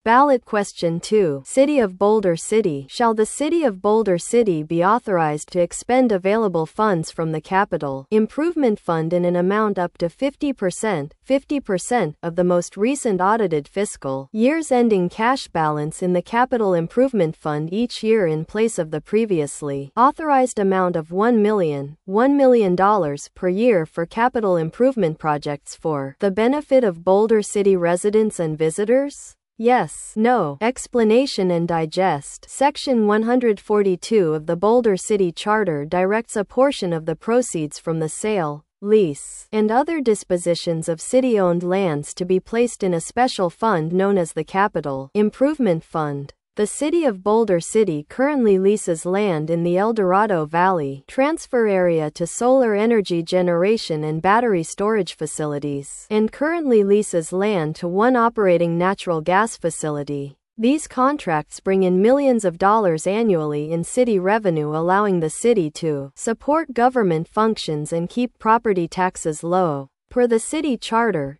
Ballot Question 2. City of Boulder City. Shall the City of Boulder City be authorized to expend available funds from the Capital Improvement Fund in an amount up to 50% of the most recent audited fiscal year's ending cash balance in the Capital Improvement Fund each year in place of the previously authorized amount of $1 million per year for capital improvement projects for the benefit of Boulder City residents and visitors? Yes, no. Explanation and digest. Section 142 of the Boulder City Charter directs a portion of the proceeds from the sale, lease, and other dispositions of city-owned lands to be placed in a special fund known as the Capital Improvement Fund. The City of Boulder City currently leases land in the El Dorado Valley transfer area to solar energy generation and battery storage facilities, and currently leases land to one operating natural gas facility. These contracts bring in millions of dollars annually in city revenue, allowing the city to support government functions and keep property taxes low. Per the city charter,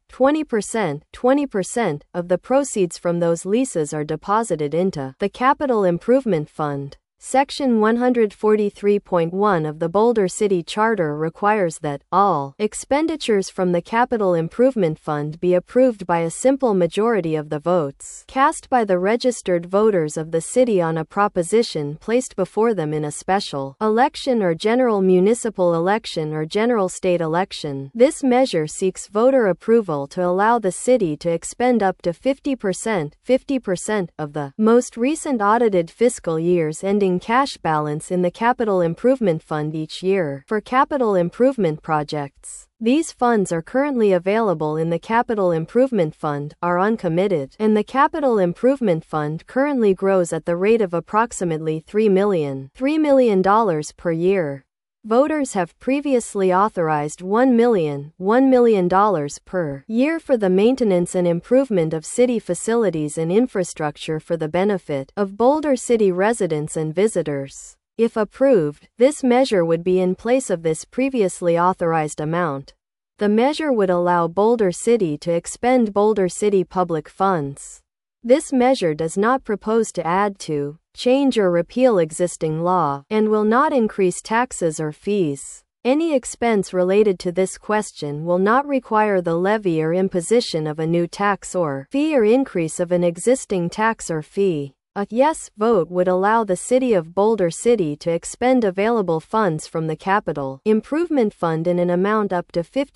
20% of the proceeds from those leases are deposited into the Capital Improvement Fund. Section 143.1 of the Boulder City Charter requires that all expenditures from the Capital Improvement Fund be approved by a simple majority of the votes cast by the registered voters of the city on a proposition placed before them in a special election or general municipal election or general state election. This measure seeks voter approval to allow the city to expend up to 50% of the most recent audited fiscal year's ending cash balance in the Capital Improvement Fund each year for capital improvement projects. These funds are currently available in the Capital Improvement Fund, are uncommitted, and the Capital Improvement Fund currently grows at the rate of approximately $3 million per year. Voters have previously authorized $1 million per year for the maintenance and improvement of city facilities and infrastructure for the benefit of Boulder City residents and visitors. If approved, this measure would be in place of this previously authorized amount. The measure would allow Boulder City to expend Boulder City public funds. This measure does not propose to add to, change or repeal existing law, and will not increase taxes or fees. Any expense related to this question will not require the levy or imposition of a new tax or fee or increase of an existing tax or fee. A yes vote would allow the City of Boulder City to expend available funds from the Capital Improvement Fund in an amount up to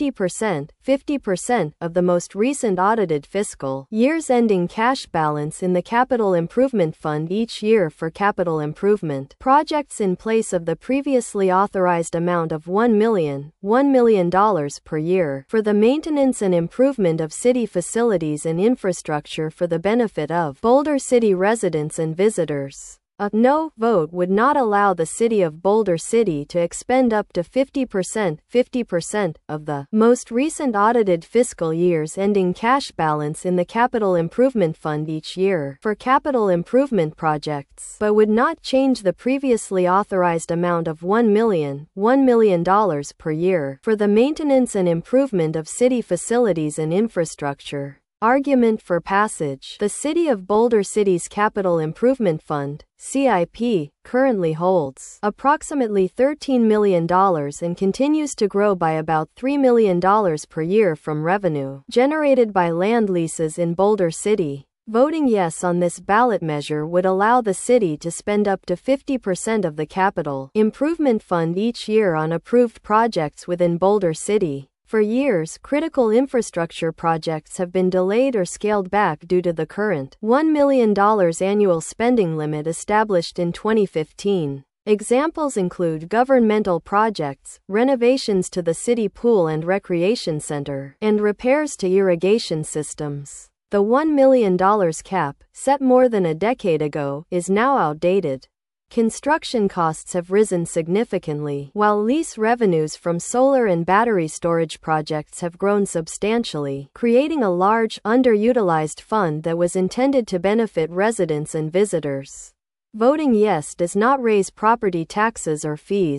50% of the most recent audited fiscal year's ending cash balance in the Capital Improvement Fund each year for capital improvement projects in place of the previously authorized amount of $1 million per year for the maintenance and improvement of city facilities and infrastructure for the benefit of Boulder City residents and visitors. A no vote would not allow the City of Boulder City to expend up to 50% of the most recent audited fiscal year's ending cash balance in the Capital Improvement Fund each year for capital improvement projects, but would not change the previously authorized amount of $1 million per year for the maintenance and improvement of city facilities and infrastructure. Argument for passage. The City of Boulder City's Capital Improvement Fund, CIP, currently holds approximately $13 million and continues to grow by about $3 million per year from revenue generated by land leases in Boulder City. Voting yes on this ballot measure would allow the city to spend up to 50% of the Capital Improvement Fund each year on approved projects within Boulder City. For years, critical infrastructure projects have been delayed or scaled back due to the current $1 million annual spending limit established in 2015. Examples include governmental projects, renovations to the city pool and recreation center, and repairs to irrigation systems. The $1 million cap, set more than a decade ago, is now outdated. Construction costs have risen significantly, while lease revenues from solar and battery storage projects have grown substantially, creating a large, underutilized fund that was intended to benefit residents and visitors. Voting yes does not raise property taxes or fees.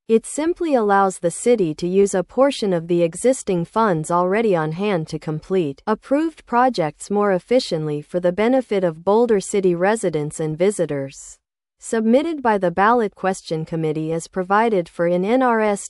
It simply allows the city to use a portion of the existing funds already on hand to complete approved projects more efficiently for the benefit of Boulder City residents and visitors. Submitted by the Ballot Question Committee as provided for in NRS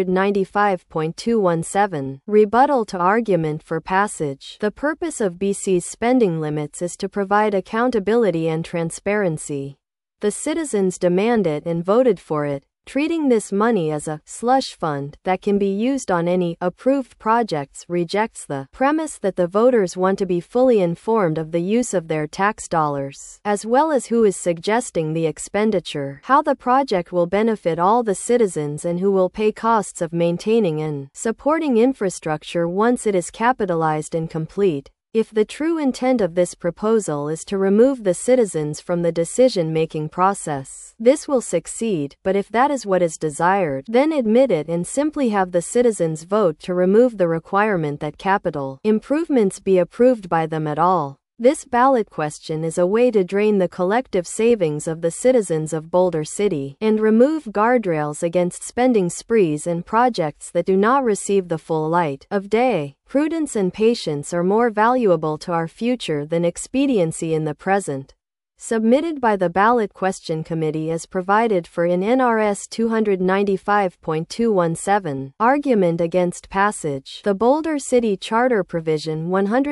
295.217. Rebuttal to argument for passage. The purpose of BC's spending limits is to provide accountability and transparency. The citizens demand it and voted for it. Treating this money as a slush fund that can be used on any approved projects rejects the premise that the voters want to be fully informed of the use of their tax dollars, as well as who is suggesting the expenditure, how the project will benefit all the citizens, and who will pay costs of maintaining and supporting infrastructure once it is capitalized and complete. If the true intent of this proposal is to remove the citizens from the decision-making process, this will succeed, but if that is what is desired, then admit it and simply have the citizens vote to remove the requirement that capital improvements be approved by them at all. This ballot question is a way to drain the collective savings of the citizens of Boulder City and remove guardrails against spending sprees and projects that do not receive the full light of day. Prudence and patience are more valuable to our future than expediency in the present. Submitted by the Ballot Question Committee as provided for in NRS 295.217. Argument against passage. The Boulder City Charter Provision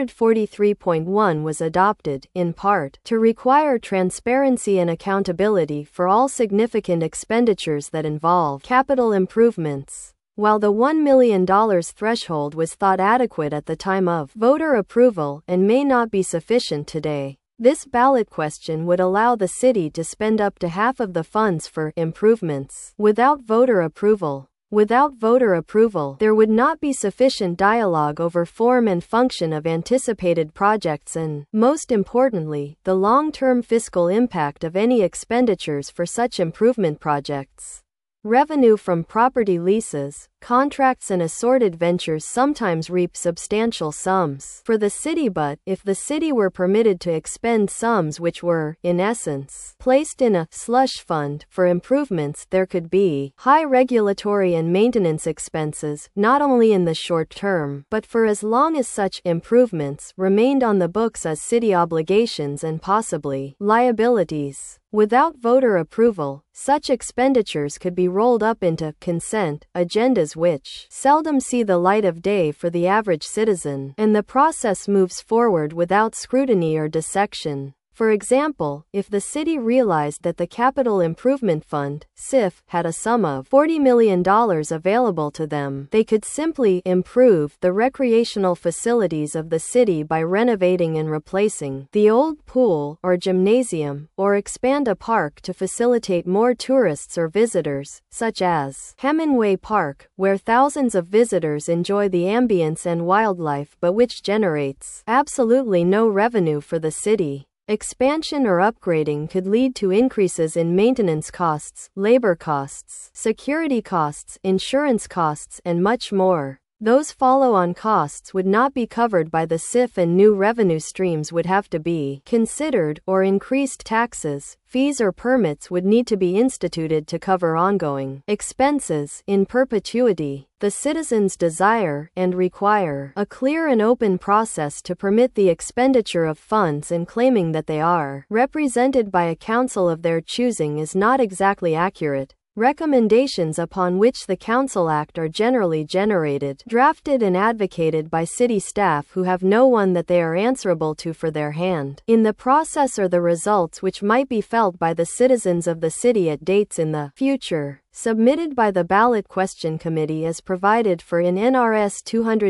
143.1 was adopted, in part, to require transparency and accountability for all significant expenditures that involve capital improvements. While the $1 million threshold was thought adequate at the time of voter approval and may not be sufficient today, this ballot question would allow the city to spend up to half of the funds for improvements without voter approval. Without voter approval, there would not be sufficient dialogue over form and function of anticipated projects and, most importantly, the long-term fiscal impact of any expenditures for such improvement projects. Revenue from property leases, contracts and assorted ventures sometimes reap substantial sums for the city, but if the city were permitted to expend sums which were, in essence, placed in a slush fund for improvements, there could be high regulatory and maintenance expenses, not only in the short term, but for as long as such improvements remained on the books as city obligations and possibly liabilities. Without voter approval, such expenditures could be rolled up into consent agendas which seldom see the light of day for the average citizen, and the process moves forward without scrutiny or dissection. For example, if the city realized that the Capital Improvement Fund, CIF, had a sum of $40 million available to them, they could simply improve the recreational facilities of the city by renovating and replacing the old pool or gymnasium, or expand a park to facilitate more tourists or visitors, such as Hemingway Park, where thousands of visitors enjoy the ambience and wildlife but which generates absolutely no revenue for the city. Expansion or upgrading could lead to increases in maintenance costs, labor costs, security costs, insurance costs, and much more. Those follow-on costs would not be covered by the CIF, and new revenue streams would have to be considered, or increased taxes, fees or permits would need to be instituted to cover ongoing expenses in perpetuity. The citizens desire and require a clear and open process to permit the expenditure of funds, and claiming that they are represented by a council of their choosing is not exactly accurate. Recommendations upon which the council act are generally generated, drafted and advocated by city staff who have no one that they are answerable to for their hand in the process, or the results which might be felt by the citizens of the city at dates in the future. Submitted by the Ballot Question Committee as provided for in NRS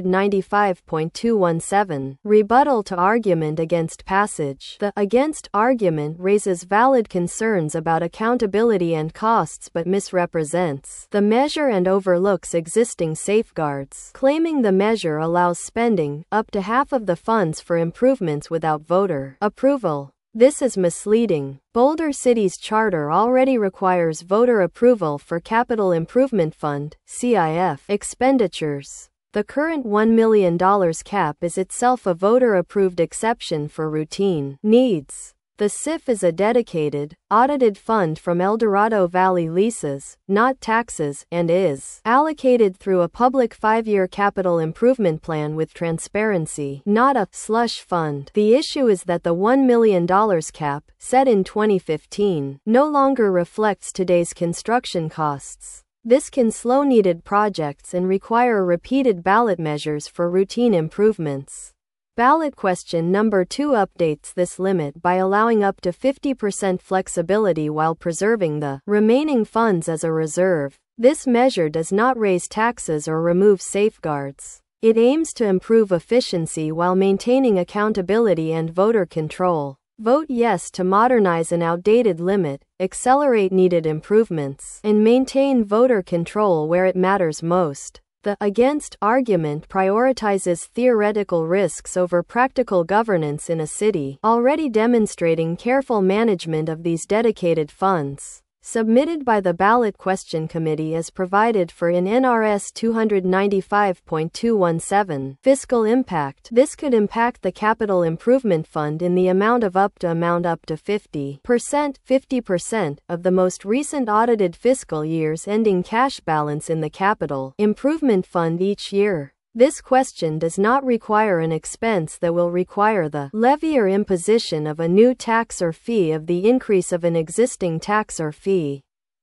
295.217. Rebuttal to argument against passage. The against argument raises valid concerns about accountability and costs but misrepresents the measure and overlooks existing safeguards, claiming the measure allows spending up to half of the funds for improvements without voter approval. This is misleading. Boulder City's charter already requires voter approval for Capital Improvement Fund (CIF) expenditures. The current $1 million cap is itself a voter-approved exception for routine needs. The SIF is a dedicated, audited fund from Eldorado Valley Leases, not taxes, and is allocated through a public 5-year capital improvement plan with transparency, not a slush fund. The issue is that the $1 million cap, set in 2015, no longer reflects today's construction costs. This can slow needed projects and require repeated ballot measures for routine improvements. Ballot question number 2 updates this limit by allowing up to 50% flexibility while preserving the remaining funds as a reserve. This measure does not raise taxes or remove safeguards. It aims to improve efficiency while maintaining accountability and voter control. Vote yes to modernize an outdated limit, accelerate needed improvements, and maintain voter control where it matters most. The against argument prioritizes theoretical risks over practical governance in a city, already demonstrating careful management of these dedicated funds. Submitted by the Ballot Question Committee as provided for in NRS 295.217. Fiscal impact. This could impact the Capital Improvement Fund in the amount up to 50% of the most recent audited fiscal year's ending cash balance in the Capital Improvement Fund each year. This question does not require an expense that will require the levy or imposition of a new tax or fee of the increase of an existing tax or fee.